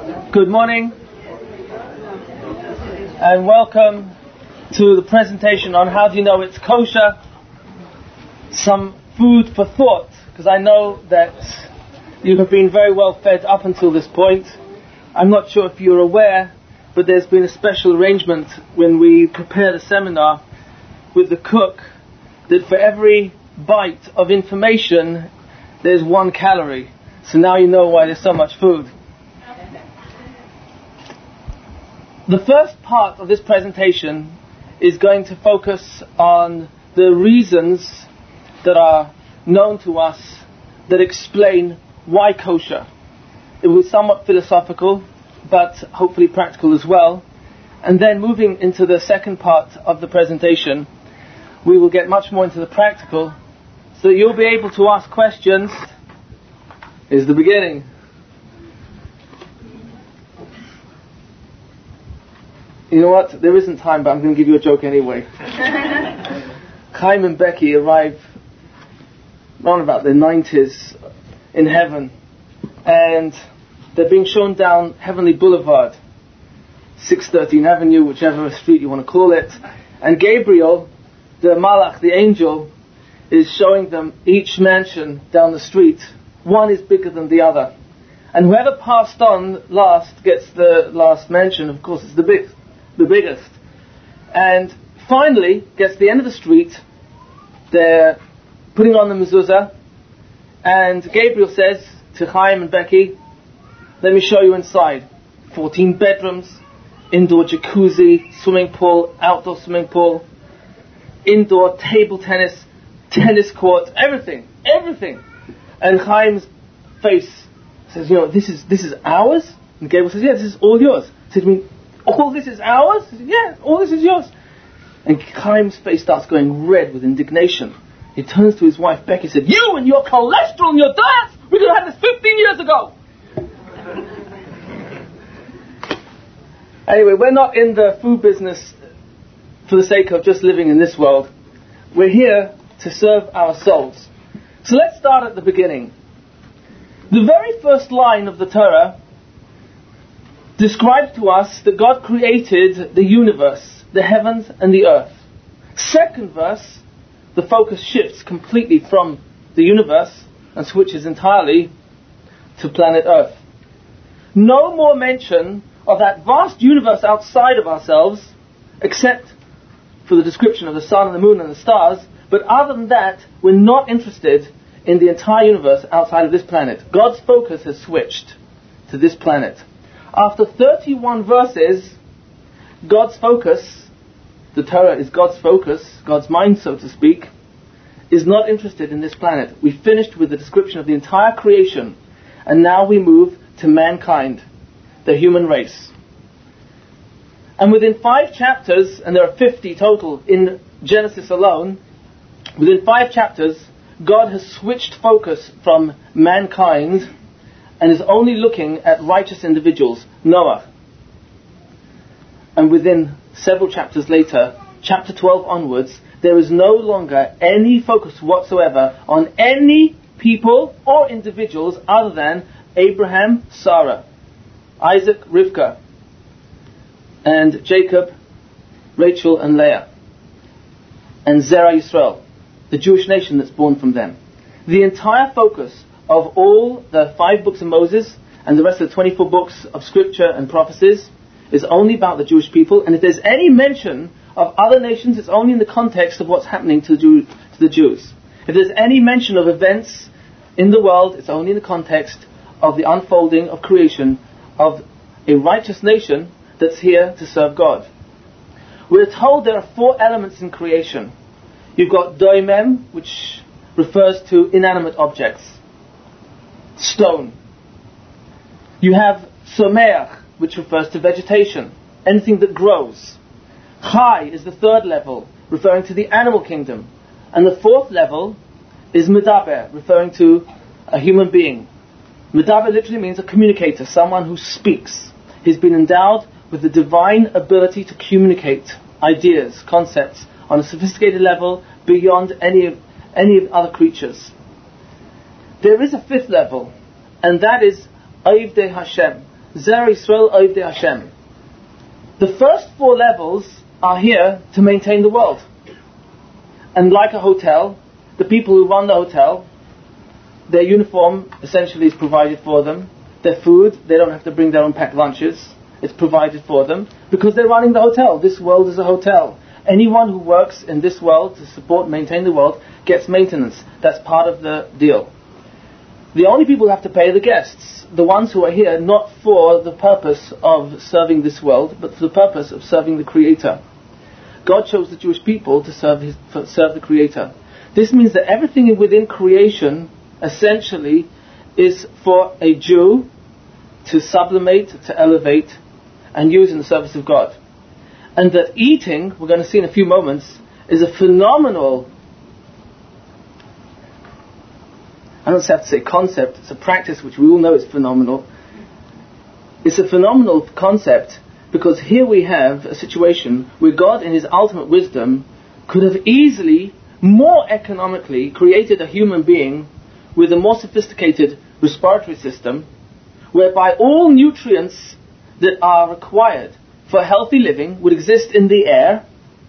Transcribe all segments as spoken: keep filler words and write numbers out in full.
Good morning and welcome to the presentation on how do you know it's kosher. Some food for thought, because I know that you have been very well fed up until this point. I'm not sure if you're aware, but there's been a special arrangement when we prepare the seminar with the cook that for every bite of information there's one calorie. So now you know why there's so much food. The first part of this presentation is going to focus on the reasons that are known to us that explain why kosher. It was somewhat philosophical, but hopefully practical as well. And then moving into the second part of the presentation, we will get much more into the practical, so that you'll be able to ask questions. Is the beginning. You know what? There isn't time, but I'm going to give you a joke anyway. Chaim and Becky arrive around about their nineties in heaven, and they're being shown down Heavenly Boulevard, six thirteen Avenue, whichever street you want to call it. And Gabriel, the Malach, the angel, is showing them each mansion down the street. One is bigger than the other. And whoever passed on last gets the last mansion. Of course, it's the big, the biggest. And finally, gets to the end of the street. They're putting on the mezuzah. And Gabriel says to Chaim and Becky, let me show you inside. fourteen bedrooms, indoor jacuzzi, swimming pool, outdoor swimming pool, indoor table tennis, tennis court, everything, everything. And Chaim's face says, you know, this is this is ours? And Gabriel says, yeah, this is all yours. He says, you mean, all this is ours? He says, yeah, all this is yours. And Chaim's face starts going red with indignation. He turns to his wife, Becky, and said, you and your cholesterol and your diets, we could have had this fifteen years ago. Anyway, we're not in the food business for the sake of just living in this world. We're here to serve our souls. So let's start at the beginning. The very first line of the Torah describes to us that God created the universe, the heavens and the earth. Second verse, the focus shifts completely from the universe and switches entirely to planet Earth. No more mention of that vast universe outside of ourselves, except for the description of the sun and the moon and the stars. But other than that, we're not interested in the entire universe outside of this planet. God's focus has switched to this planet. After thirty-one verses, God's focus, the Torah is God's focus, God's mind, so to speak, is not interested in this planet. We finished with the description of the entire creation, and now we move to mankind, the human race. And within five chapters, and there are fifty total in Genesis alone, within five chapters, God has switched focus from mankind and is only looking at righteous individuals, Noah. And within several chapters later, chapter twelve onwards, there is no longer any focus whatsoever on any people or individuals other than Abraham, Sarah, Isaac, Rivka, and Jacob, Rachel and Leah, and Zerah Yisrael, the Jewish nation that's born from them. The entire focus of all the five books of Moses and the rest of the twenty-four books of scripture and prophecies is only about the Jewish people. And if there's any mention of other nations, it's only in the context of what's happening to the, Jew, to the Jews. If there's any mention of events in the world, it's only in the context of the unfolding of creation of a righteous nation that's here to serve God. We're told there are four elements in creation. You've got doimem, which refers to inanimate objects, stone. You have someach, which refers to vegetation, anything that grows. Chai is the third level, referring to the animal kingdom. And the fourth level is medaber, referring to a human being. Medaber literally means a communicator, someone who speaks. He's been endowed with the divine ability to communicate ideas, concepts, on a sophisticated level beyond any of, any of other creatures. There is a fifth level, and that is Avdei Hashem, Zer Yisrael Ovdei Hashem. The first four levels are here to maintain the world. And like a hotel, the people who run the hotel, their uniform essentially is provided for them. Their food, they don't have to bring their own packed lunches. It's provided for them because they're running the hotel. This world is a hotel. Anyone who works in this world to support, maintain the world, gets maintenance. That's part of the deal. The only people who have to pay are the guests. The ones who are here not for the purpose of serving this world, but for the purpose of serving the Creator. God chose the Jewish people to serve his, for, serve the Creator. This means that everything within creation, essentially, is for a Jew to sublimate, to elevate, and use in the service of God. And that eating, we're going to see in a few moments, is a phenomenal, I don't have to say concept, it's a practice which we all know is phenomenal. It's a phenomenal concept because here we have a situation where God in his ultimate wisdom could have easily, more economically, created a human being with a more sophisticated respiratory system whereby all nutrients that are required for healthy living would exist in the air.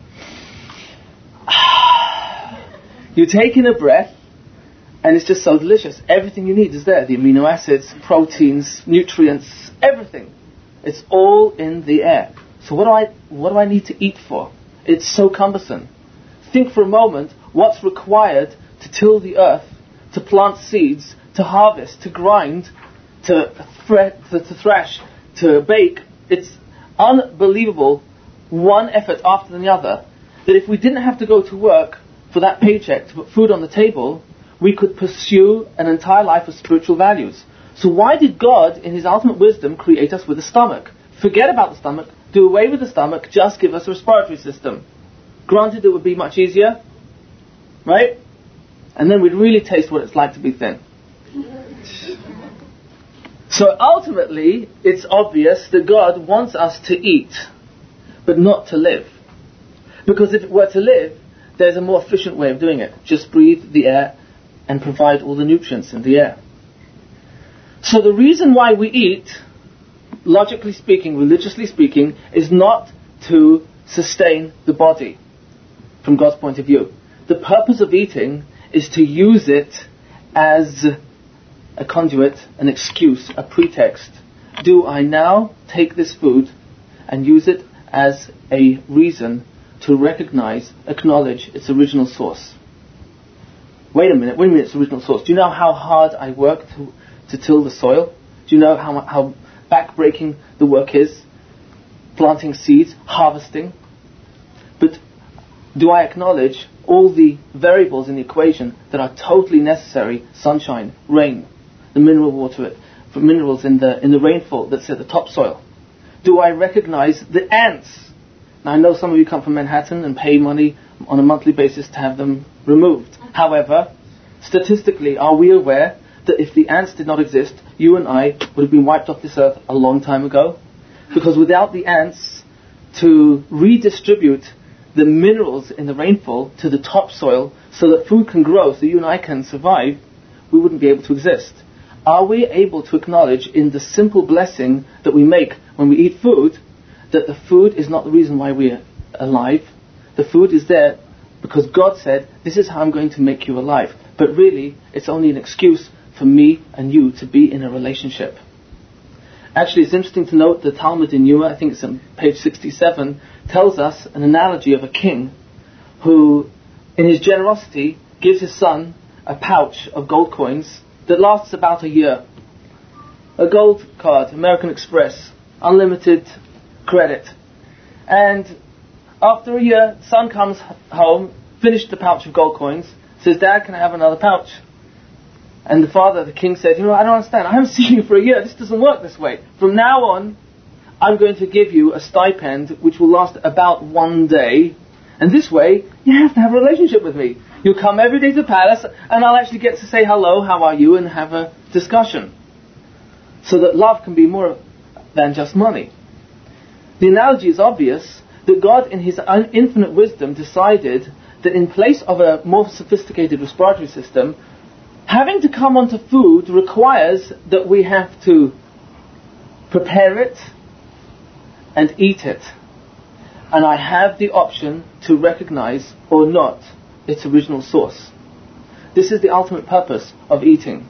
You take in a breath and it's just so delicious. Everything you need is there. The amino acids, proteins, nutrients, everything. It's all in the air. So what do I what do I need to eat for? It's so cumbersome. Think for a moment what's required to till the earth, to plant seeds, to harvest, to grind, to, thre- to, to thrash, to bake. It's unbelievable, one effort after the other, that if we didn't have to go to work for that paycheck to put food on the table, we could pursue an entire life of spiritual values. So why did God, in his ultimate wisdom, create us with a stomach? Forget about the stomach, do away with the stomach, just give us a respiratory system. Granted, it would be much easier, right? And then we'd really taste what it's like to be thin. So ultimately, it's obvious that God wants us to eat, but not to live. Because if it were to live, there's a more efficient way of doing it. Just breathe the air and provide all the nutrients in the air. So the reason why we eat, logically speaking, religiously speaking, is not to sustain the body from God's point of view. The purpose of eating is to use it as a conduit, an excuse, a pretext. Do I now take this food and use it as a reason to recognize, acknowledge its original source? Wait a minute, wait a minute, its original source. Do you know how hard I work to, to till the soil? Do you know how, how back-breaking the work is? Planting seeds, harvesting. But do I acknowledge all the variables in the equation that are totally necessary? Sunshine, rain, the mineral water, for minerals in the in the rainfall that's at the topsoil. Do I recognize the ants? Now I know some of you come from Manhattan and pay money on a monthly basis to have them removed. However, statistically, are we aware that if the ants did not exist, you and I would have been wiped off this earth a long time ago? Because without the ants to redistribute the minerals in the rainfall to the topsoil so that food can grow, so you and I can survive, we wouldn't be able to exist. Are we able to acknowledge in the simple blessing that we make when we eat food, that the food is not the reason why we're alive? The food is there because God said, this is how I'm going to make you alive. But really, it's only an excuse for me and you to be in a relationship. Actually, it's interesting to note the Talmud in Yuma, I think it's on page sixty-seven, tells us an analogy of a king who, in his generosity, gives his son a pouch of gold coins that lasts about a year. A gold card, American Express, unlimited credit. And after a year, son comes home, finished the pouch of gold coins, says, Dad, can I have another pouch? And the father, the king, said, you know, I don't understand. I haven't seen you for a year. This doesn't work this way. From now on, I'm going to give you a stipend which will last about one day. And this way, you have to have a relationship with me. You'll come every day to the palace, and I'll actually get to say hello, how are you, and have a discussion. So that love can be more than just money. The analogy is obvious that God, in his infinite wisdom, decided that in place of a more sophisticated respiratory system, having to come onto food requires that we have to prepare it, and eat it. And I have the option to recognize or not its original source. This is the ultimate purpose of eating.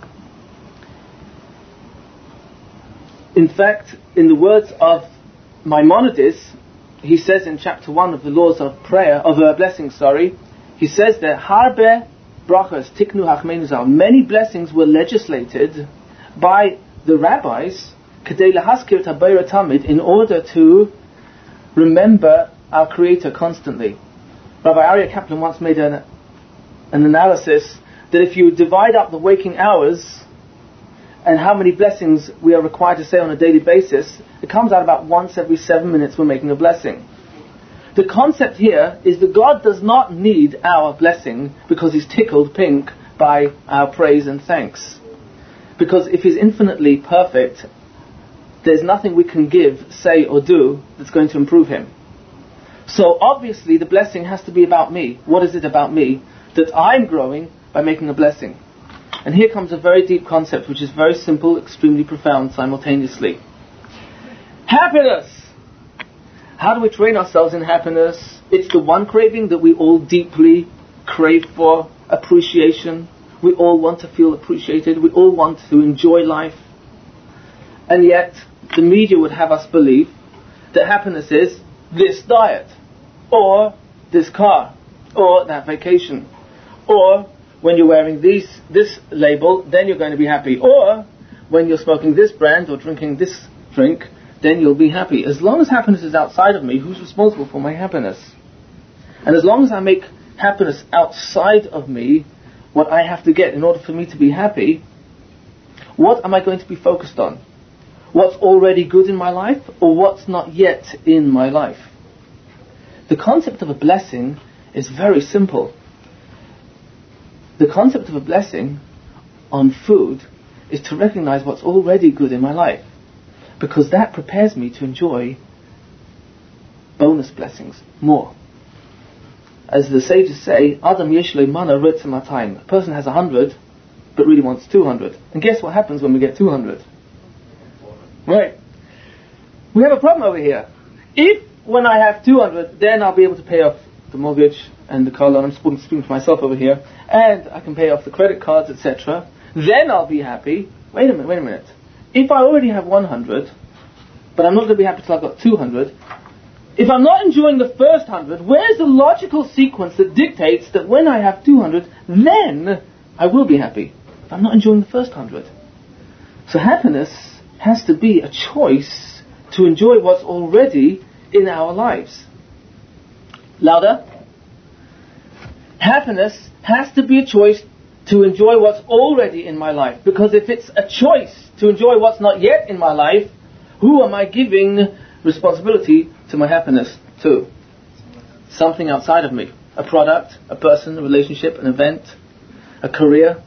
In fact, in the words of Maimonides, he says in chapter one of the laws of prayer, of uh, blessing, sorry, he says there, Harbe brachas tiknu hachmeinu zal, many blessings were legislated by the rabbis, kedei lahaskir tabeira tamid, in order to remember our Creator constantly. Rabbi Aryeh Kaplan once made an, an analysis that if you divide up the waking hours and how many blessings we are required to say on a daily basis, it comes out about once every seven minutes we're making a blessing. The concept here is that God does not need our blessing because He's tickled pink by our praise and thanks. Because if He's infinitely perfect, there's nothing we can give, say or do that's going to improve Him. So obviously the blessing has to be about me. What is it about me that I'm growing by making a blessing? And here comes a very deep concept which is very simple, extremely profound simultaneously. Happiness! How do we train ourselves in happiness? It's the one craving that we all deeply crave for, appreciation. We all want to feel appreciated. We all want to enjoy life. And yet, the media would have us believe that happiness is this diet, or this car, or that vacation, or when you're wearing these, this label, then you're going to be happy, or when you're smoking this brand or drinking this drink, then you'll be happy. As long as happiness is outside of me, who's responsible for my happiness? And as long as I make happiness outside of me, what I have to get in order for me to be happy, what am I going to be focused on? What's already good in my life, or what's not yet in my life? The concept of a blessing is very simple. The concept of a blessing on food is to recognize what's already good in my life, because that prepares me to enjoy bonus blessings more. As the sages say, Adam yeshle mana ritzim. A person has a hundred, but really wants two hundred. And guess what happens when we get two hundred? Right. We have a problem over here. If when I have two hundred, then I'll be able to pay off the mortgage and the car loan, I'm speaking, speaking for myself over here, and I can pay off the credit cards, et cetera, then I'll be happy. Wait a minute, wait a minute. If I already have one hundred, but I'm not going to be happy till I've got two hundred, if I'm not enjoying the first one hundred, where's the logical sequence that dictates that when I have two hundred, then I will be happy? If I'm not enjoying the first one hundred. So happiness has to be a choice to enjoy what's already in our lives. Louder. Happiness has to be a choice to enjoy what's already in my life. Because if it's a choice to enjoy what's not yet in my life, who am I giving responsibility to my happiness to? Something outside of me. A product, a person, a relationship, an event, a career.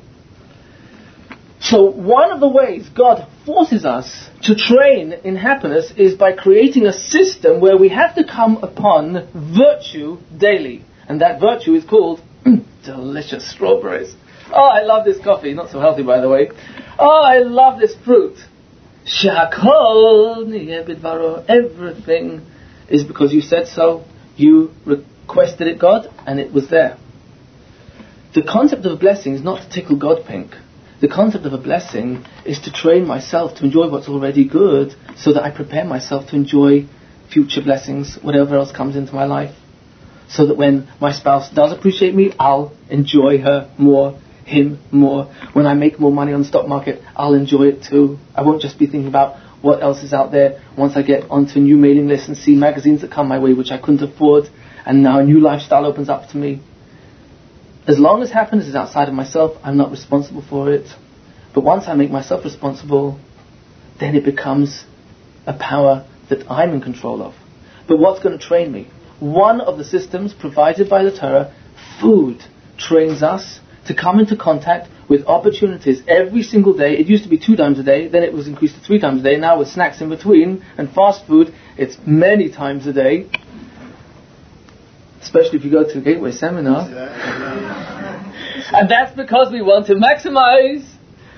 So one of the ways God forces us to train in happiness is by creating a system where we have to come upon virtue daily. And that virtue is called delicious strawberries. Oh, I love this coffee. Not so healthy, by the way. Oh, I love this fruit. Shakol niyeh bidvaro. Everything is because you said so. You requested it, God, and it was there. The concept of a blessing is not to tickle God pink. The concept of a blessing is to train myself to enjoy what's already good, so that I prepare myself to enjoy future blessings, whatever else comes into my life. So that when my spouse does appreciate me, I'll enjoy her more, him more. When I make more money on the stock market, I'll enjoy it too. I won't just be thinking about what else is out there once I get onto a new mailing list and see magazines that come my way which I couldn't afford, and now a new lifestyle opens up to me. As long as happiness is outside of myself, I'm not responsible for it. But once I make myself responsible, then it becomes a power that I'm in control of. But what's going to train me? One of the systems provided by the Torah, food, trains us to come into contact with opportunities every single day. It used to be two times a day, then it was increased to three times a day. Now with snacks in between and fast food, it's many times a day. Especially if you go to a Gateway seminar. And that's because we want to maximize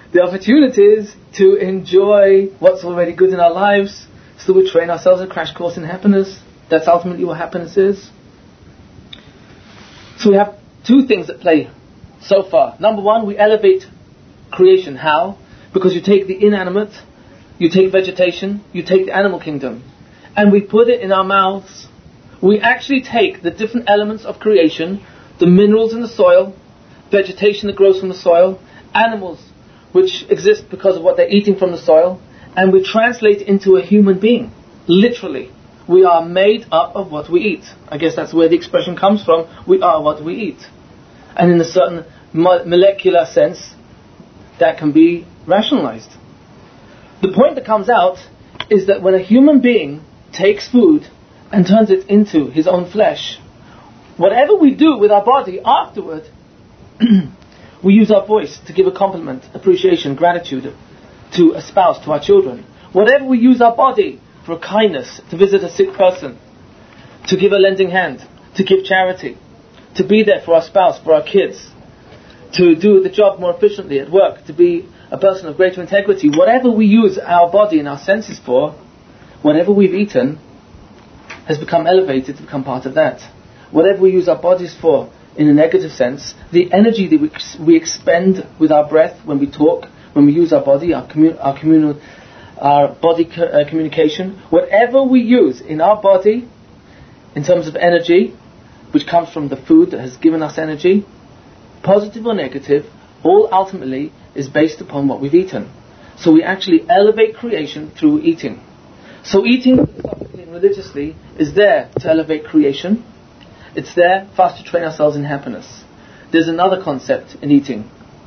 the opportunities to enjoy what's already good in our lives, so we train ourselves a crash course in happiness. That's ultimately what happiness is. So we have two things at play so far. Number one, we elevate creation. How? Because you take the inanimate, you take vegetation, you take the animal kingdom, and we put it in our mouths. We actually take the different elements of creation, the minerals in the soil, vegetation that grows from the soil, animals which exist because of what they're eating from the soil, and we translate it into a human being. Literally. We are made up of what we eat. I guess that's where the expression comes from. We are what we eat. And in a certain mo- molecular sense, that can be rationalized. The point that comes out is that when a human being takes food and turns it into his own flesh, whatever we do with our body afterward, we use our voice to give a compliment, appreciation, gratitude to a spouse, to our children. Whatever we use our body for kindness, to visit a sick person, to give a lending hand, to give charity, to be there for our spouse, for our kids, to do the job more efficiently at work, to be a person of greater integrity. Whatever we use our body and our senses for, whatever we've eaten has become elevated to become part of that. Whatever we use our bodies for in a negative sense, the energy that we, we expend with our breath when we talk, when we use our body, our, commun- our communal our body co- uh, communication, whatever we use in our body in terms of energy, which comes from the food that has given us energy, positive or negative, all ultimately is based upon what we've eaten. So we actually elevate creation through eating. So eating philosophically and religiously is there to elevate creation. It's there for us to train ourselves in happiness. There's another concept in eating.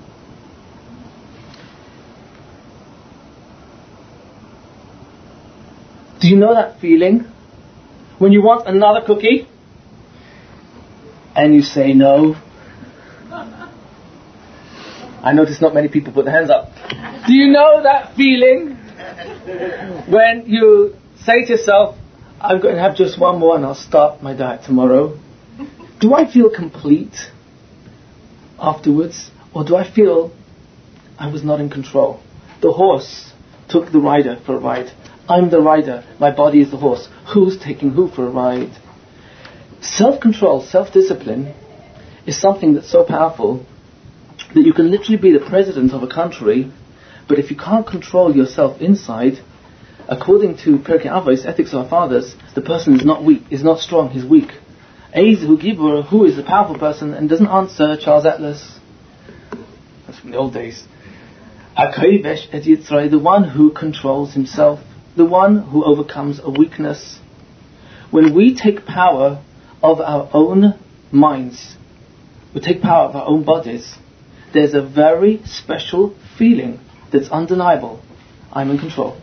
Do you know that feeling when you want another cookie and you say no? I notice not many people put their hands up. Do you know that feeling when you say to yourself, I'm going to have just one more and I'll start my diet tomorrow? Do I feel complete afterwards, or do I feel I was not in control? The horse took the rider for a ride. I'm the rider, my body is the horse. Who's taking who for a ride? Self-control, self-discipline is something that's so powerful that you can literally be the president of a country, but if you can't control yourself inside, according to Pirkei Avos, Ethics of Our Fathers, the person is not weak, is not strong, he's weak. Eizu Gibor, who is the powerful person and doesn't answer Charles Atlas. That's from the old days. HaKovesh et Yitzray, the one who controls himself, the one who overcomes a weakness. When we take power of our own minds, we take power of our own bodies, there's a very special feeling that's undeniable. I'm in control.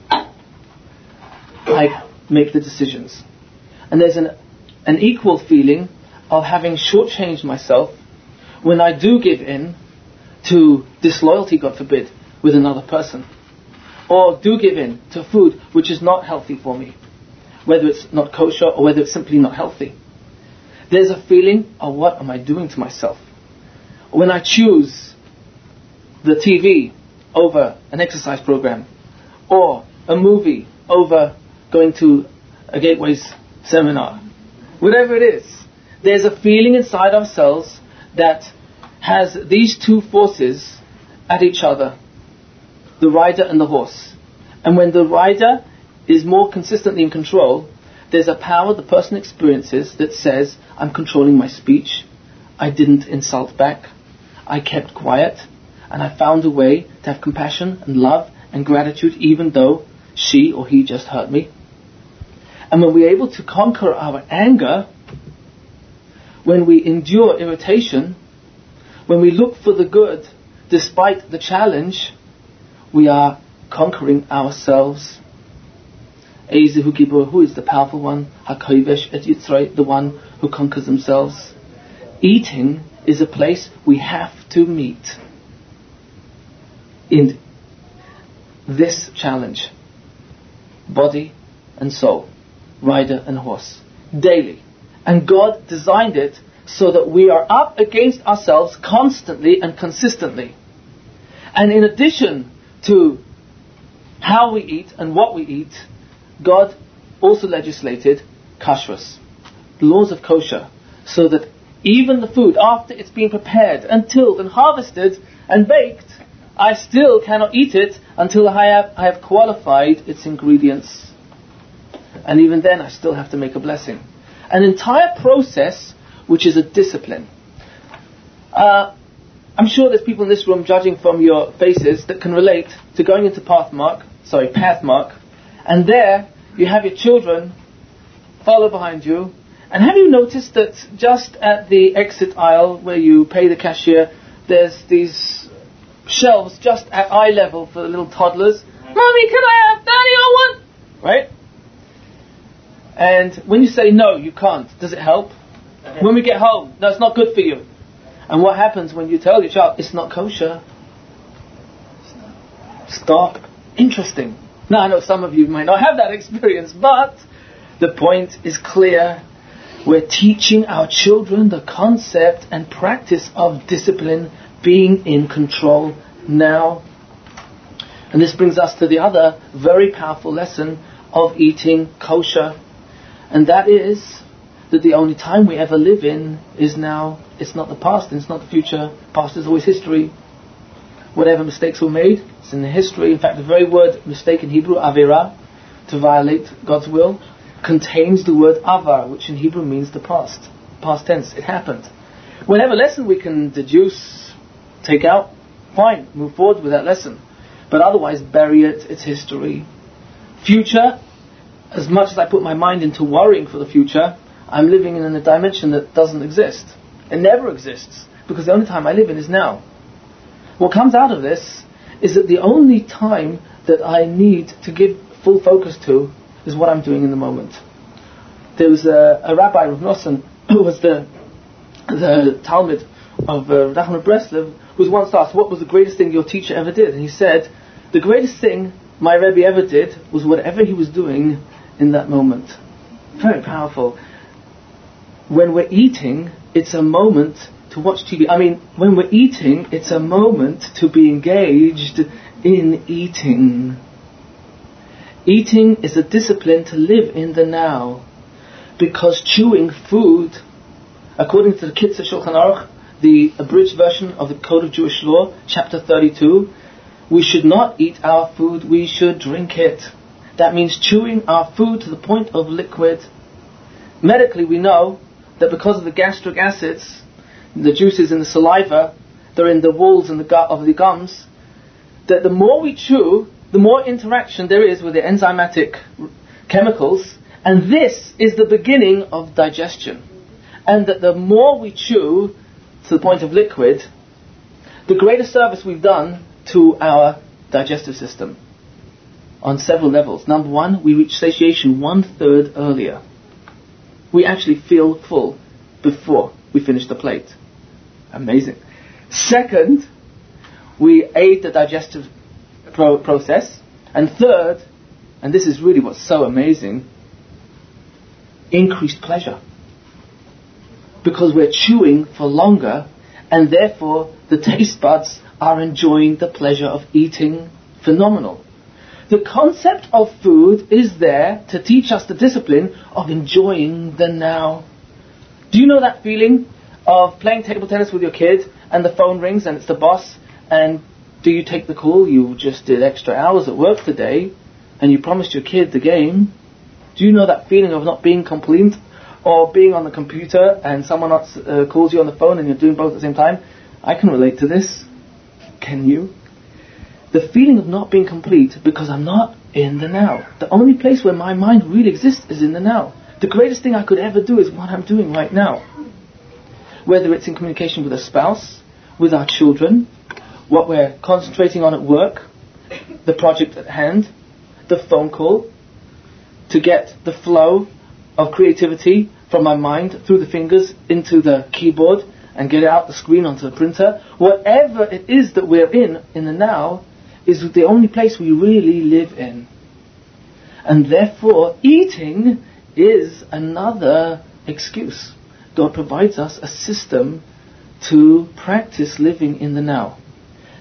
I make the decisions. And there's an, an equal feeling of having shortchanged myself when I do give in to disloyalty, God forbid, with another person. Or do give in to food which is not healthy for me, whether it's not kosher or whether it's simply not healthy. There's a feeling of what am I doing to myself? When I choose the T V over an exercise program, or a movie over going to a Gateways seminar, whatever it is, there's a feeling inside ourselves that has these two forces at each other, the rider and the horse. And when the rider is more consistently in control, there's a power the person experiences that says, I'm controlling my speech, I didn't insult back, I kept quiet, and I found a way to have compassion and love and gratitude even though she or he just hurt me. And when we're able to conquer our anger, when we endure irritation, when we look for the good despite the challenge, we are conquering ourselves. Eizehu Gibor, who is the powerful one? HaKovesh et Yitzray, the one who conquers themselves. Eating is a place we have to meet in this challenge. Body and soul, rider and horse, daily. And God designed it so that we are up against ourselves constantly and consistently. And in addition to how we eat and what we eat, God also legislated kashrus, laws of kosher, so that even the food, after it's been prepared and tilled and harvested and baked, I still cannot eat it until I have, I have qualified its ingredients. And even then I still have to make a blessing. An entire process which is a discipline. Uh, I'm sure there's people in this room, judging from your faces, that can relate to going into Pathmark, sorry, Pathmark, and there you have your children follow behind you. And have you noticed that just at the exit aisle where you pay the cashier, there's these shelves just at eye level for the little toddlers? Mommy, can I have Daddy, I want? Right? And when you say no, you can't, does it help? Okay. When we get home, no, it's not good for you. And what happens when you tell your child, it's not kosher? Stop. Interesting. Now, I know some of you might not have that experience, but the point is clear. We're teaching our children the concept and practice of discipline, being in control now. And this brings us to the other very powerful lesson of eating kosher. And that is that the only time we ever live in is now. It's not the past and it's not the future. Past is always history. Whatever mistakes were made, it's in the history. In fact, the very word mistake in Hebrew, avera, to violate God's will, contains the word avar, which in Hebrew means the past. Past tense, it happened. Whatever lesson we can deduce, take out, fine, move forward with that lesson. But otherwise, bury it, it's history. Future, as much as I put my mind into worrying for the future, I'm living in a dimension that doesn't exist. It never exists, because the only time I live in is now. What comes out of this is that the only time that I need to give full focus to is what I'm doing in the moment. There was a, a rabbi, Rav Nosson, who was the the Talmud of uh, Rav Nachman of Breslev, who was once asked, what was the greatest thing your teacher ever did? And he said, the greatest thing my Rebbe ever did was whatever he was doing in that moment. Very powerful. When we're eating, it's a moment to watch T V. I mean, when we're eating, it's a moment to be engaged in eating. Eating is a discipline to live in the now, because chewing food, according to the Kitzur Shulchan Aruch, the abridged version of the Code of Jewish Law, chapter thirty-two, we should not eat our food, we should drink it. That means chewing our food to the point of liquid. Medically, we know that because of the gastric acids, the juices in the saliva, they're in the walls and the gut of the gums, that the more we chew, the more interaction there is with the enzymatic chemicals, and this is the beginning of digestion. And that the more we chew to the point of liquid, the greater service we've done to our digestive system on several levels. Number one, we reach satiation one third earlier. We actually feel full before we finish the plate. Amazing. Second, we aid the digestive pro- process. And third, and this is really what's so amazing, increased pleasure. Because we're chewing for longer, and therefore the taste buds are enjoying the pleasure of eating. Phenomenal. The concept of food is there to teach us the discipline of enjoying the now. Do you know that feeling of playing table tennis with your kid and the phone rings and it's the boss, and do you take the call? You just did extra hours at work today and you promised your kid the game. Do you know that feeling of not being complete, or being on the computer and someone else uh, calls you on the phone and you're doing both at the same time? I can relate to this. Can you? The feeling of not being complete because I'm not in the now. The only place where my mind really exists is in the now. The greatest thing I could ever do is what I'm doing right now. Whether it's in communication with a spouse, with our children, what we're concentrating on at work, the project at hand, the phone call, to get the flow of creativity from my mind through the fingers into the keyboard and get it out the screen onto the printer. Whatever it is that we're in, in the now, is the only place we really live in. And therefore, eating is another excuse. God provides us a system to practice living in the now.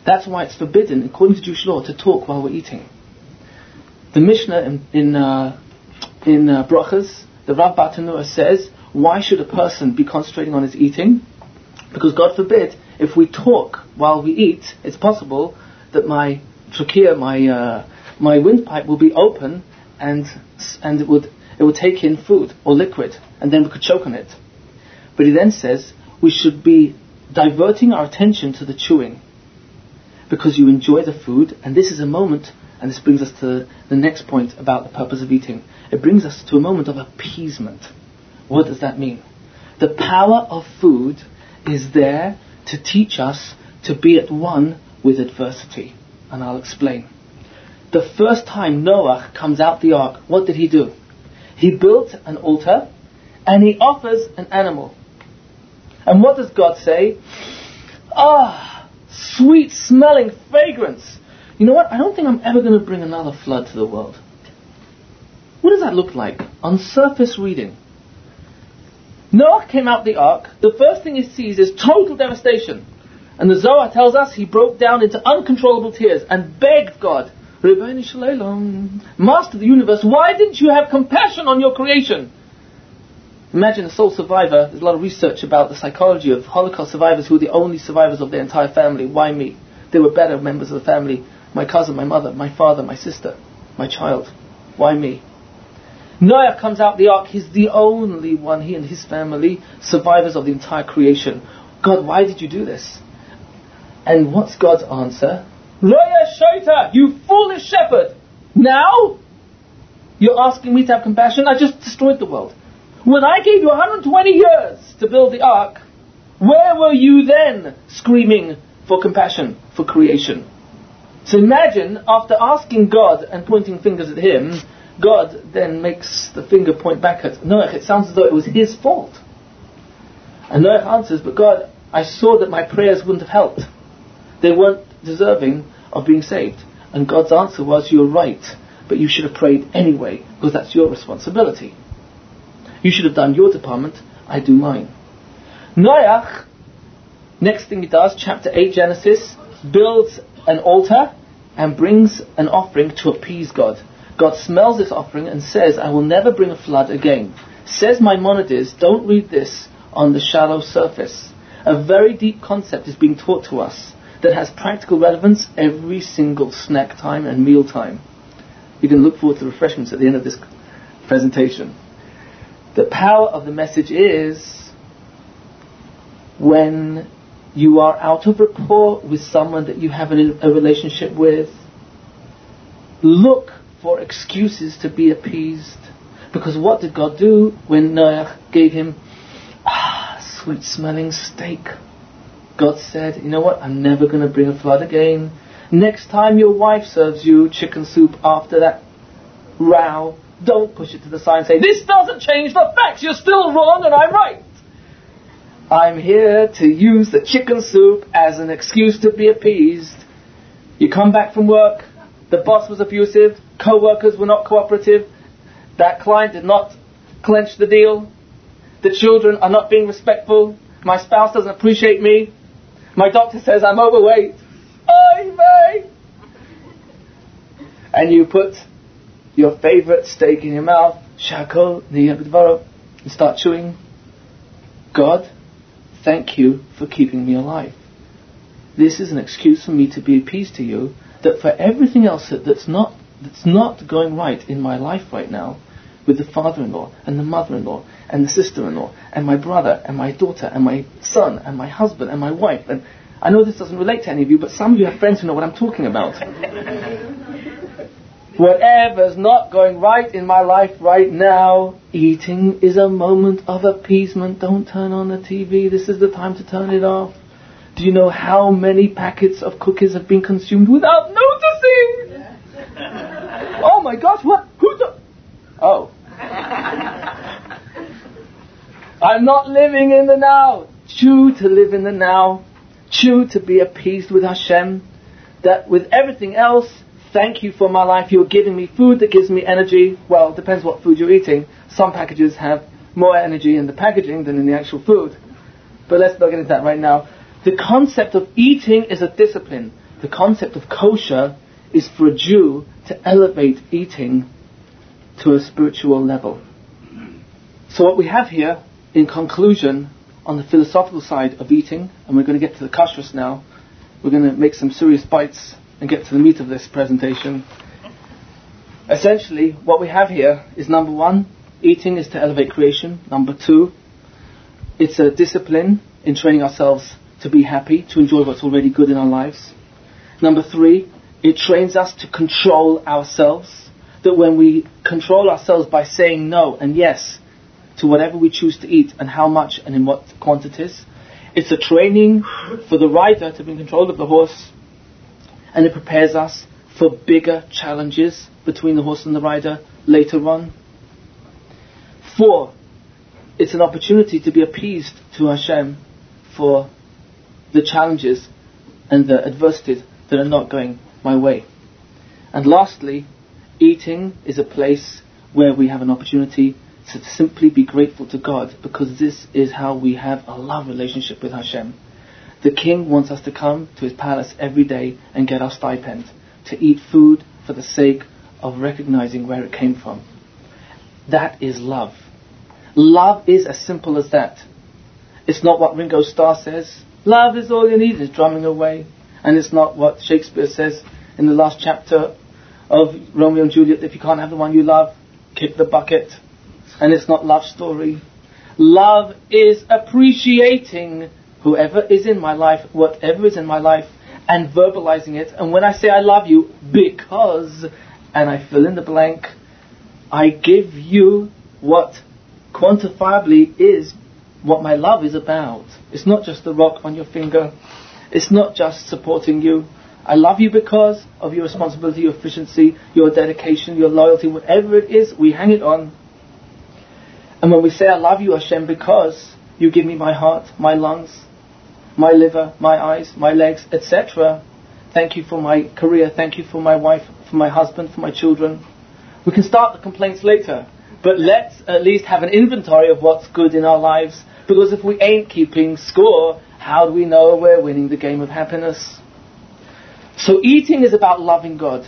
That's why it's forbidden, according to Jewish law, to talk while we're eating. The Mishnah in in, uh, in uh, Brachas, the Rav Bartanura says, why should a person be concentrating on his eating? Because God forbid, if we talk while we eat, it's possible that my trachea, my uh, my windpipe will be open, and and it would it would take in food or liquid, and then we could choke on it. But he then says we should be diverting our attention to the chewing, because you enjoy the food, and this is a moment, and this brings us to the next point about the purpose of eating. It brings us to a moment of appeasement. What does that mean? The power of food is there to teach us to be at one with adversity. And I'll explain. The first time Noah comes out the ark, what did he do? He built an altar and he offers an animal. And what does God say? Ah, sweet smelling fragrance. You know what? I don't think I'm ever going to bring another flood to the world. What does that look like? On surface reading, Noah came out the ark. The first thing he sees is total devastation. And the Zohar tells us he broke down into uncontrollable tears and begged God, Rebbeinu Shalom, Master of the universe, why didn't you have compassion on your creation? Imagine a sole survivor. There's a lot of research about the psychology of Holocaust survivors who were the only survivors of their entire family. Why me? They were better members of the family. My cousin, my mother, my father, my sister, my child. Why me? Noah comes out the ark. He's the only one, he and his family, survivors of the entire creation. God, why did you do this? And what's God's answer? Loya Shaita, you foolish shepherd. Now you're asking me to have compassion? I just destroyed the world. When I gave you one hundred twenty years to build the ark, where were you then screaming for compassion, for creation? So imagine, after asking God and pointing fingers at him, God then makes the finger point back at Noach. It sounds as though it was his fault. And Noach answers, but God, I saw that my prayers wouldn't have helped. They weren't deserving of being saved. And God's answer was, you're right, but you should have prayed anyway, because that's your responsibility. You should have done your department, I do mine. Noach, next thing he does, chapter eight Genesis, builds an altar and brings an offering to appease God. God smells this offering and says, I will never bring a flood again. Says Maimonides, don't read this on the shallow surface. A very deep concept is being taught to us that has practical relevance every single snack time and meal time. You can look forward to refreshments at the end of this presentation. The power of the message is when you are out of rapport with someone that you have a, a relationship with, look for excuses to be appeased. Because what did God do when Noah gave him ah, sweet smelling steak? God said, you know what, I'm never going to bring a flood again. Next time your wife serves you chicken soup after that row, don't push it to the side and say, this doesn't change the facts, you're still wrong and I'm right. I'm here to use the chicken soup as an excuse to be appeased. You come back from work, the boss was abusive, co-workers were not cooperative, that client did not clench the deal, the children are not being respectful, my spouse doesn't appreciate me, my doctor says I'm overweight, oy vey! And you put your favorite steak in your mouth, shakol niyabidvaro, and start chewing. God, thank you for keeping me alive. This is an excuse for me to be appeased to you, that for everything else that, that's not that's not going right in my life right now, with the father-in-law and the mother-in-law and the sister-in-law and my brother and my daughter and my son and my husband and my wife, and I know this doesn't relate to any of you, but some of you have friends who know what I'm talking about. Whatever's not going right in my life right now, eating is a moment of appeasement. Don't turn on the T V. This is the time to turn it off. Do you know how many packets of cookies have been consumed without noticing? Yeah. Oh my gosh, what? Who's the... Oh. I'm not living in the now. Choose to live in the now. Choose to be appeased with Hashem. That with everything else, thank you for my life. You're giving me food that gives me energy. Well, it depends what food you're eating. Some packages have more energy in the packaging than in the actual food. But let's not get into that right now. The concept of eating is a discipline. the concept of kosher is for a Jew to elevate eating to a spiritual level. So what we have here, in conclusion, on the philosophical side of eating, and we're going to get to the kashrus now, we're going to make some serious bites and get to the meat of this presentation. Essentially, what we have here is, number one, eating is to elevate creation. Number two, it's a discipline in training ourselves to be happy, to enjoy what's already good in our lives. Number three, it trains us to control ourselves, that when we control ourselves by saying no and yes to whatever we choose to eat and how much and in what quantities, it's a training for the rider to be in control of the horse, and it prepares us for bigger challenges between the horse and the rider later on. Four, it's an opportunity to be appeased to Hashem for the challenges and the adversities that are not going my way. And lastly, eating is a place where we have an opportunity to simply be grateful to God, because this is how we have a love relationship with Hashem. The king wants us to come to his palace every day and get our stipend, to eat food for the sake of recognizing where it came from. That is love. Love is as simple as that. It's not what Ringo Starr says, love is all you need, is drumming away. And it's not what Shakespeare says in the last chapter of Romeo and Juliet, if you can't have the one you love, kick the bucket. And it's not love story. Love is appreciating whoever is in my life, whatever is in my life, and verbalizing it. And when I say I love you, because, and I fill in the blank, I give you what quantifiably is what my love is about. It's not just the rock on your finger. It's not just supporting you. I love you because of your responsibility, your efficiency, your dedication, your loyalty, whatever it is, we hang it on. And when we say I love you, Hashem, because you give me my heart, my lungs, my liver, my eyes, my legs, et cetera. Thank you for my career, thank you for my wife, for my husband, for my children. We can start the complaints later, but let's at least have an inventory of what's good in our lives, because if we ain't keeping score, how do we know we're winning the game of happiness? So eating is about loving God.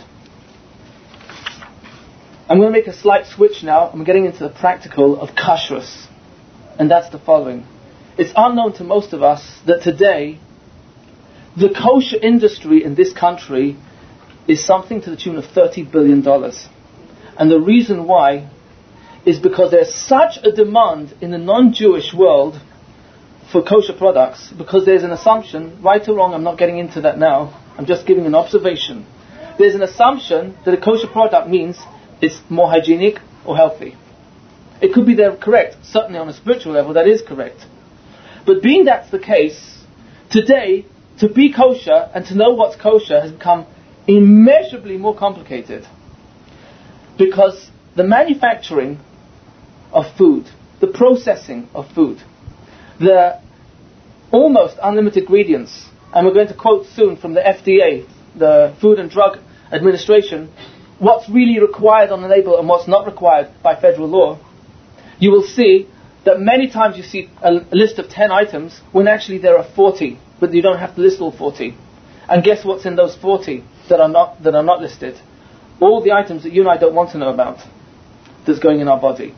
I'm going to make a slight switch now. I'm getting into the practical of kashrus. And that's the following. It's unknown to most of us that today, the kosher industry in this country is something to the tune of thirty billion dollars. And the reason why is because there's such a demand in the non-Jewish world for kosher products, because there's an assumption, right or wrong, I'm not getting into that now, I'm just giving an observation. There's an assumption that a kosher product means it's more hygienic or healthy. It could be they're correct. Certainly on a spiritual level, that is correct. But being that's the case, today, to be kosher and to know what's kosher has become immeasurably more complicated. Because the manufacturing of food, the processing of food, the almost unlimited ingredients, and we're going to quote soon from the F D A, the Food and Drug Administration, what's really required on the label and what's not required by federal law, you will see that many times you see a, a list of ten items when actually there are forty, but you don't have to list all forty. And guess what's in those forty that are not that are not listed? All the items that you and I don't want to know about that's going in our body.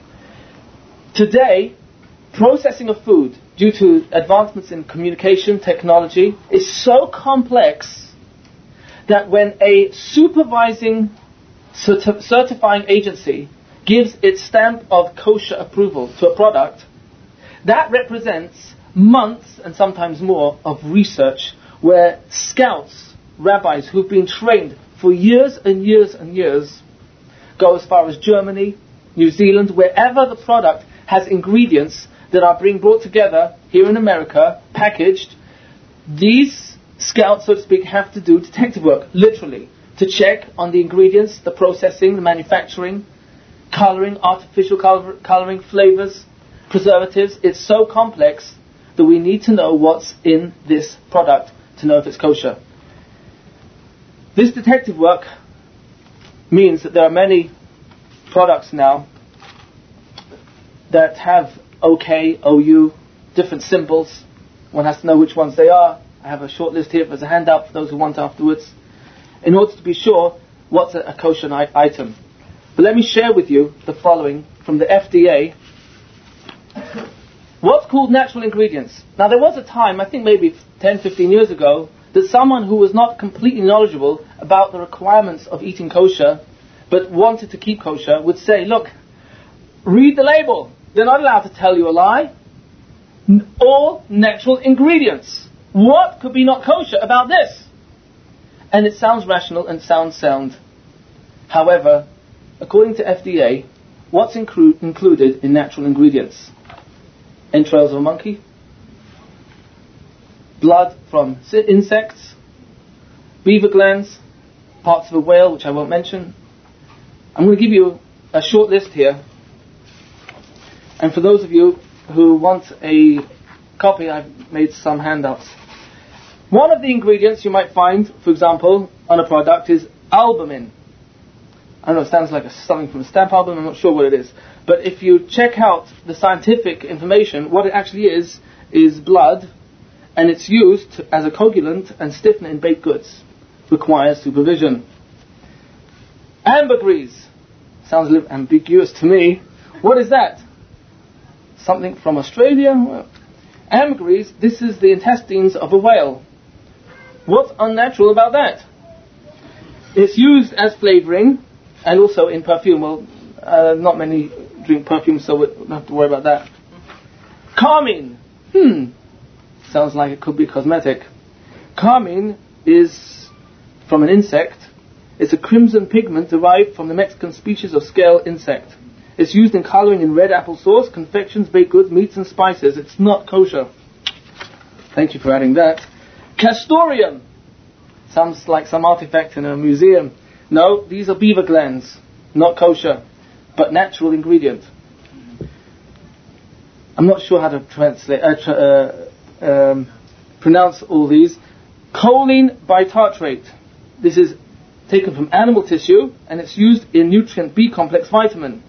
Today, processing of food, due to advancements in communication technology, is so complex that when a supervising, certi- certifying agency gives its stamp of kosher approval to a product, that represents months and sometimes more of research where scouts, rabbis who've been trained for years and years and years go as far as Germany, New Zealand, wherever the product has ingredients that are being brought together here in America, packaged. These scouts, so to speak, have to do detective work, literally, to check on the ingredients, the processing, the manufacturing, colouring, artificial colour- colouring, flavours, preservatives. It's so complex that we need to know what's in this product to know if it's kosher. This detective work means that there are many products now that have OK, O U, different symbols. One has to know which ones they are. I have a short list here as a handout for those who want afterwards, in order to be sure what's a, a kosher ni- item. But let me share with you the following from the F D A. What's called natural ingredients. Now there was a time, I think maybe ten, fifteen years ago, that someone who was not completely knowledgeable about the requirements of eating kosher, but wanted to keep kosher, would say, look, read the label. They're not allowed to tell you a lie. N- all natural ingredients. What could be not kosher about this? And it sounds rational and sounds sound. However, according to F D A, what's inclu- included in natural ingredients? Entrails of a monkey, blood from insects, beaver glands, parts of a whale, which I won't mention. I'm going to give you a short list here. And for those of you who want a copy, I've made some handouts. One of the ingredients you might find, for example, on a product is albumin. I don't know, it sounds like a, something from a stamp album, I'm not sure what it is. But if you check out the scientific information, what it actually is, is blood, and it's used as a coagulant and stiffener in baked goods. Requires supervision. Ambergris. Sounds a little ambiguous to me. What is that? Something from Australia? Well, ambergris, this is the intestines of a whale. What's unnatural about that? It's used as flavouring, and also in perfume. Well, uh, not many drink perfume, so we don't have to worry about that. Carmine. Hmm. Sounds like it could be cosmetic. Carmine is from an insect. It's a crimson pigment derived from the Mexican species of scale insect. It's used in colouring in red apple sauce, confections, baked goods, meats and spices. It's not kosher. Thank you for adding that. Castoreum. Sounds like some artifact in a museum. No, these are beaver glands. Not kosher, but natural ingredient. I'm not sure how to translate, uh, tra- uh, um, pronounce all these. Choline bitartrate. This is taken from animal tissue, and it's used in nutrient B complex vitamin.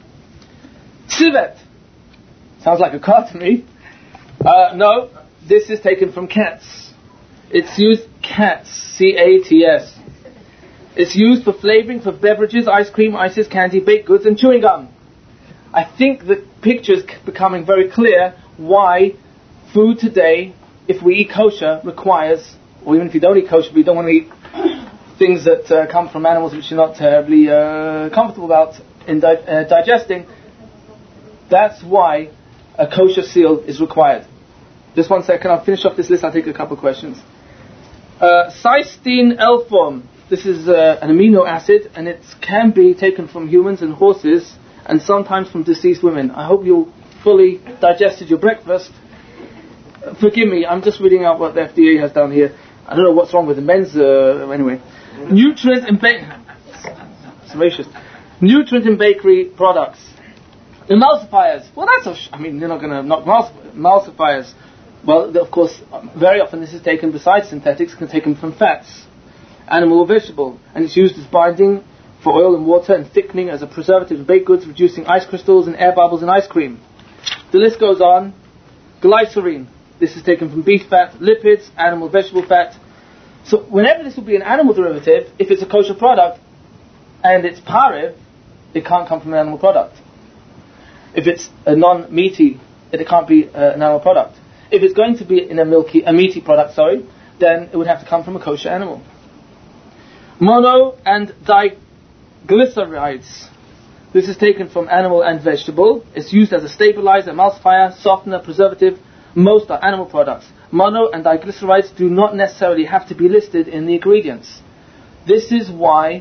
Civet. Sounds like a car to me. Uh, no, this is taken from cats. It's used, cats, C A T S. It's used for flavouring for beverages, ice cream, ices, candy, baked goods, and chewing gum. I think the picture's becoming very clear why food today, if we eat kosher, requires, or even if you don't eat kosher, but you don't want to eat things that uh, come from animals which you're not terribly uh, comfortable about in di- uh, digesting, that's why a kosher seal is required. Just one second, I'll finish off this list, I'll take a couple of questions. Uh, cysteine L-form. This is uh, an amino acid, and it can be taken from humans and horses, and sometimes from deceased women. I hope you fully digested your breakfast. Uh, forgive me, I'm just reading out what the F D A has down here. I don't know what's wrong with the men's, uh, anyway. Nutrient in ba- it's racist. Nutrient in bakery products. Emulsifiers. Well, that's a sh- I mean, you're not going to knock emulsif- emulsifiers. Well, of course, very often this is taken, besides synthetics, can taken from fats, animal or vegetable, and it's used as binding for oil and water and thickening as a preservative in baked goods, reducing ice crystals and air bubbles in ice cream. The list goes on. Glycerine. This is taken from beef fat, lipids, animal, vegetable fat. So whenever this will be an animal derivative, if it's a kosher product and it's pariv, it can't come from an animal product. If it's a non-meaty, it can't be uh, an animal product. If it's going to be in a milky, a meaty product, sorry, then it would have to come from a kosher animal. Mono and diglycerides. This is taken from animal and vegetable. It's used as a stabilizer, emulsifier, softener, preservative. Most are animal products. Mono and diglycerides do not necessarily have to be listed in the ingredients. This is why,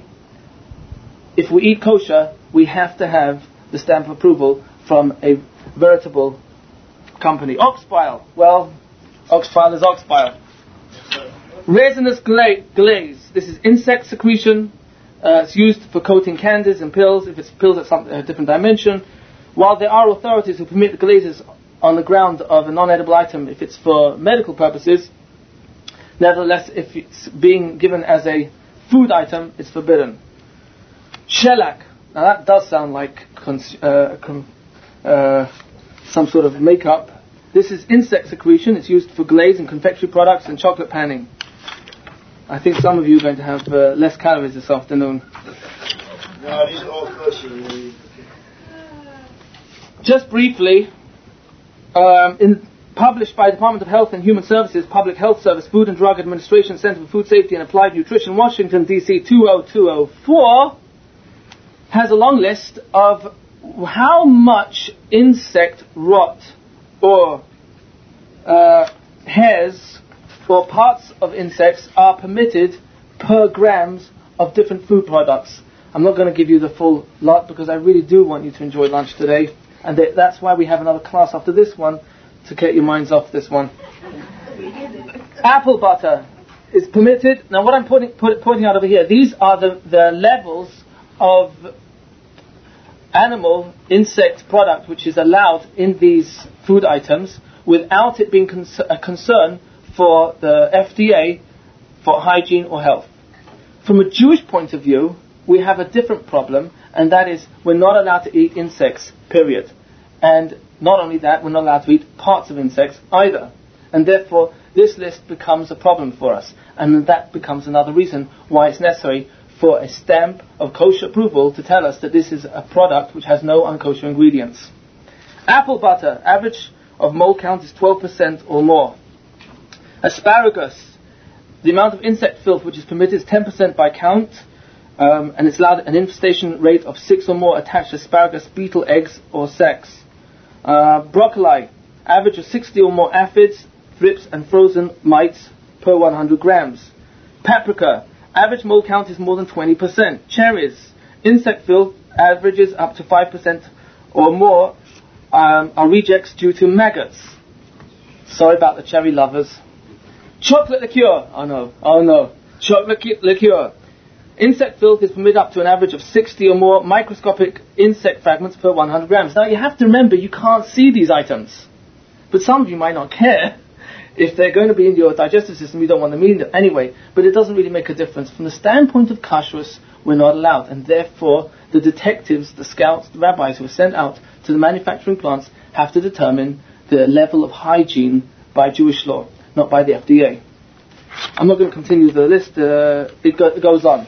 if we eat kosher, we have to have the stamp of approval from a veritable company. Oxbile. Well, oxbile is oxbile. Resinous gla- glaze. This is insect secretion. Uh, it's used for coating candies and pills, if it's pills at some uh, different dimension. While there are authorities who permit the glazes on the ground of a non-edible item if it's for medical purposes, nevertheless, if it's being given as a food item, it's forbidden. Shellac. Now that does sound like cons- uh, com- uh, some sort of makeup. This is insect secretion. It's used for glaze and confectionery products and chocolate panning. I think some of you are going to have uh, less calories this afternoon. No, these are all kosher. Just briefly, um, in, published by Department of Health and Human Services, Public Health Service, Food and Drug Administration, Center for Food Safety and Applied Nutrition, Washington, D C two oh two oh four, has a long list of how much insect rot or uh, hairs or parts of insects are permitted per grams of different food products. I'm not going to give you the full lot because I really do want you to enjoy lunch today, and th- that's why we have another class after this one to get your minds off this one. Apple butter is permitted. Now what I'm pointing, put, pointing out over here, these are the, the levels of animal insect product which is allowed in these food items without it being con- a concern for the F D A for hygiene or health. From a Jewish point of view, we have a different problem, and that is we're not allowed to eat insects, period. And not only that, we're not allowed to eat parts of insects either. And therefore, this list becomes a problem for us. And that becomes another reason why it's necessary for a stamp of kosher approval to tell us that this is a product which has no unkosher ingredients. Apple butter, average of mole count is twelve percent or more. Asparagus, the amount of insect filth which is permitted is ten percent by count, um, and it's allowed an infestation rate of six or more attached asparagus, beetle eggs or sacs. Uh, broccoli, average of sixty or more aphids, thrips and frozen mites per one hundred grams. Paprika, average mole count is more than twenty percent. Cherries, insect filth averages up to five percent or more um, are rejects due to maggots. Sorry about the cherry lovers. Chocolate liqueur, oh no, oh no, chocolate liqueur. Insect filth is permitted up to an average of sixty or more microscopic insect fragments per one hundred grams. Now you have to remember you can't see these items, but some of you might not care. If they're going to be in your digestive system, you don't want them in them anyway, but it doesn't really make a difference. From the standpoint of kashrus, we're not allowed, and therefore the detectives, the scouts, the rabbis who are sent out to the manufacturing plants have to determine the level of hygiene by Jewish law, not by the F D A. I'm not going to continue the list, uh, it, go- it goes on.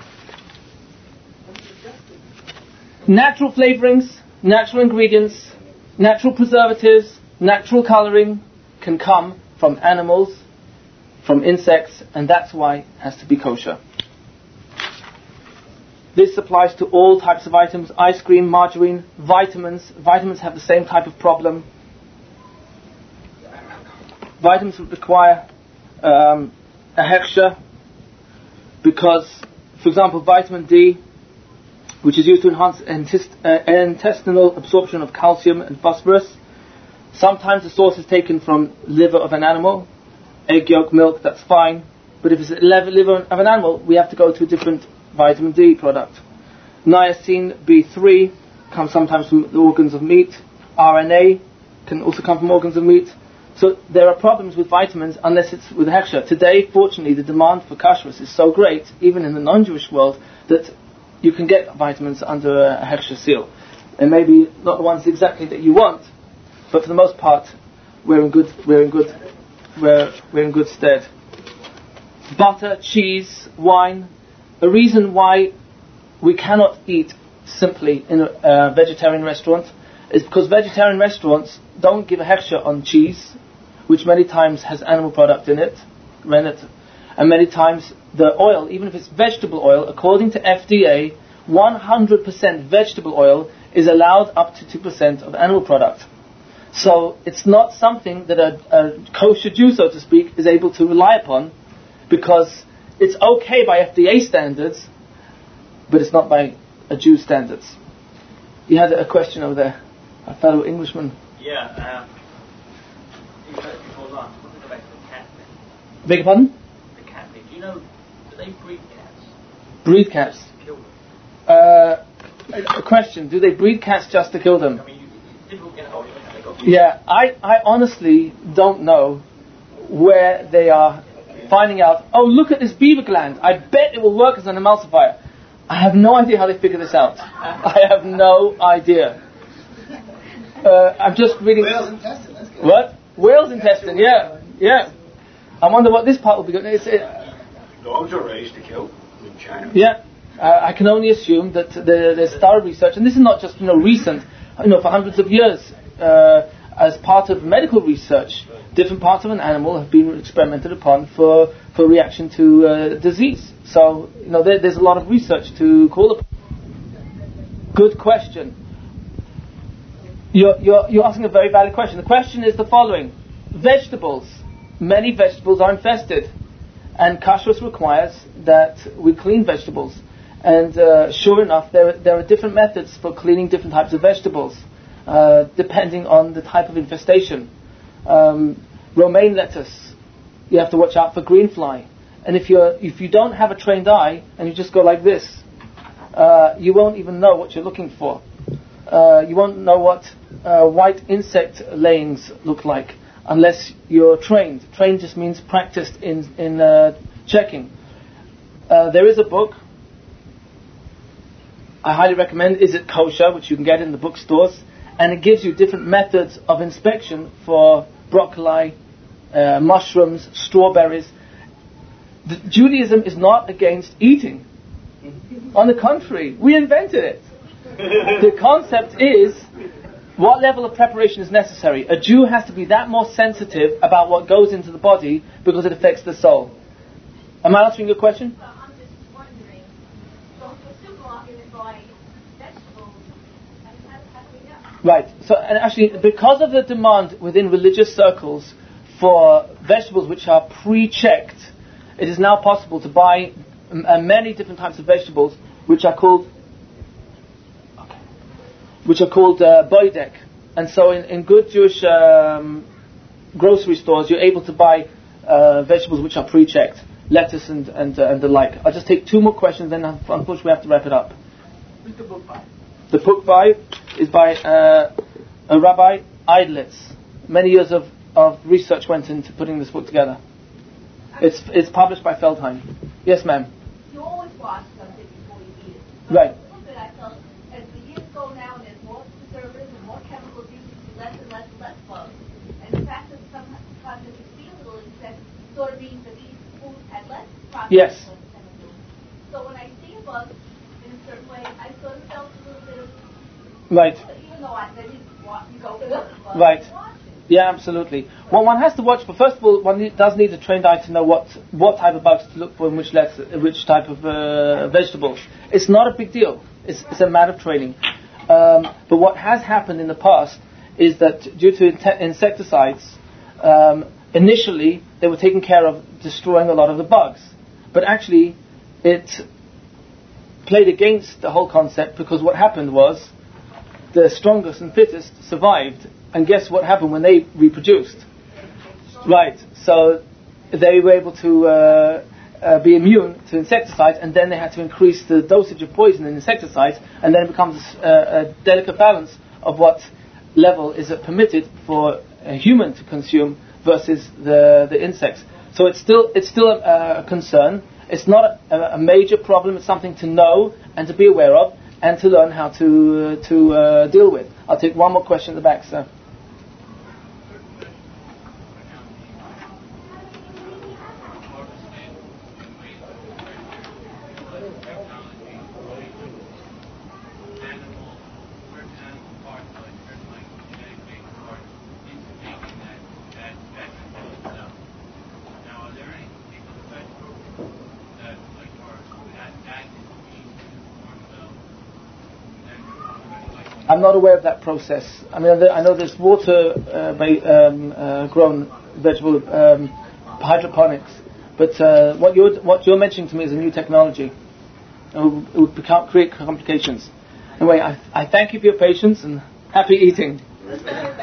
Natural flavorings, natural ingredients, natural preservatives, natural coloring can come from animals, from insects, and that's why it has to be kosher. This applies to all types of items: ice cream, margarine, vitamins. Vitamins have the same type of problem. Vitamins require um, a hechsher because, for example, vitamin D, which is used to enhance intest- uh, intestinal absorption of calcium and phosphorus. Sometimes the source is taken from liver of an animal, egg yolk, milk, that's fine. But if it's a liver of an animal, we have to go to a different vitamin D product. Niacin B three comes sometimes from the organs of meat. R N A can also come from organs of meat. So there are problems with vitamins unless it's with hechsher. Today, fortunately, the demand for kashrus is so great, even in the non-Jewish world, that you can get vitamins under a hechsher seal. And maybe not the ones exactly that you want, but for the most part, we're in good, we're in good, we're, we're in good stead. Butter, cheese, wine. The reason why we cannot eat simply in a uh, vegetarian restaurant is because vegetarian restaurants don't give a hechsher on cheese, which many times has animal product in it, rennet, and many times the oil, even if it's vegetable oil, according to F D A, one hundred percent vegetable oil is allowed up to two percent of animal product. So it's not something that a, a kosher Jew, so to speak, is able to rely upon, because it's okay by F D A standards, but it's not by a Jew's standards. You had a question over there, a fellow Englishman. Yeah, um, you said before lunch, what did about the cat thing? Beg your pardon? The cat thing. Do you know, do they breed cats? Breed cats? Kill them? Uh, a, a question, do they breed cats just to kill them? I mean, it's difficult to get hold of them. They got Yeah, I, I honestly don't know where they are finding out, oh, look at this beaver gland, I bet it will work as an emulsifier. I have no idea how they figure this out. I have no idea. Uh, I'm just reading... Whales intestine, that's good. What? Whale's intestine, yeah. Yeah. I wonder what this part will be good. It's, it, Dogs are raised to kill in China. Yeah. Uh, I can only assume that the, there's thorough research, and this is not just, you know, recent, you know, for hundreds of years, uh, as part of medical research, different parts of an animal have been experimented upon for, for reaction to uh, disease. So, you know, there, there's a lot of research to call upon. Good question. You're, you're, you're asking a very valid question. The question is the following. Vegetables. Many vegetables are infested. And kashrus requires that we clean vegetables. And uh, sure enough, there, there are different methods for cleaning different types of vegetables, uh, depending on the type of infestation. Um, romaine lettuce, you have to watch out for green fly. And if you're if you don't have a trained eye and you just go like this, uh, you won't even know what you're looking for. Uh, you won't know what uh, white insect layings look like unless you're trained. Trained just means practiced in in uh, checking. Uh, there is a book I highly recommend, Is It Kosher, which you can get in the bookstores, and it gives you different methods of inspection for broccoli, uh, mushrooms, strawberries. The Judaism is not against eating. On the contrary, we invented it. The concept is, what level of preparation is necessary? A Jew has to be that more sensitive about what goes into the body because it affects the soul. Am I answering your question? Well, I'm just wondering, so if a supermarket is buying vegetables, how, how do we know? Right. So, and actually, because of the demand within religious circles for vegetables which are pre-checked, it is now possible to buy m- uh, many different types of vegetables which are called okay, which are called uh, boydek. And so, in, in good Jewish um, grocery stores, you're able to buy uh, vegetables which are pre-checked, lettuce and and, uh, and the like. I'll just take two more questions, then unfortunately we have to wrap it up. Who's the book by? The book by is by uh, a Rabbi Eidlitz. Many years of, of research went into putting this book together. It's it's published by Feldheim. Yes, ma'am. You always wash something before you eat it. Right. A little bit, I felt, as the years go now and there's more preservatives and more chemicals used, you see less and less and less bugs. And the fact that sometimes if you see a little insect, sort of means that these foods had less processed Yes. chemicals. So when I see a bug in a certain way, I sort of felt a little bit of, Right. even though I didn't want to go for the bug, Right. watch it. Yeah, absolutely. Well, one has to watch, but first of all, one need, does need a trained eye to know what what type of bugs to look for in which let, which type of uh, vegetables. It's not a big deal. It's, it's a matter of training. Um, but what has happened in the past is that due to in- insecticides, um, initially they were taking care of destroying a lot of the bugs, but actually it played against the whole concept, because what happened was the strongest and fittest survived. And guess what happened when they reproduced? Right, so they were able to uh, uh, be immune to insecticides, and then they had to increase the dosage of poison in insecticides, and then it becomes a, a delicate balance of what level is it permitted for a human to consume versus the, the insects. So it's still it's still a, a concern. It's not a, a major problem. It's something to know and to be aware of, and to learn how to uh, to uh, deal with. I'll take one more question in the back, sir. I'm not aware of that process. I mean, I know there's water uh, by, um, uh, grown vegetable um, hydroponics, but uh, what you're what you're mentioning to me is a new technology. It would, it would become, create complications. Anyway, I, I thank you for your patience and happy eating.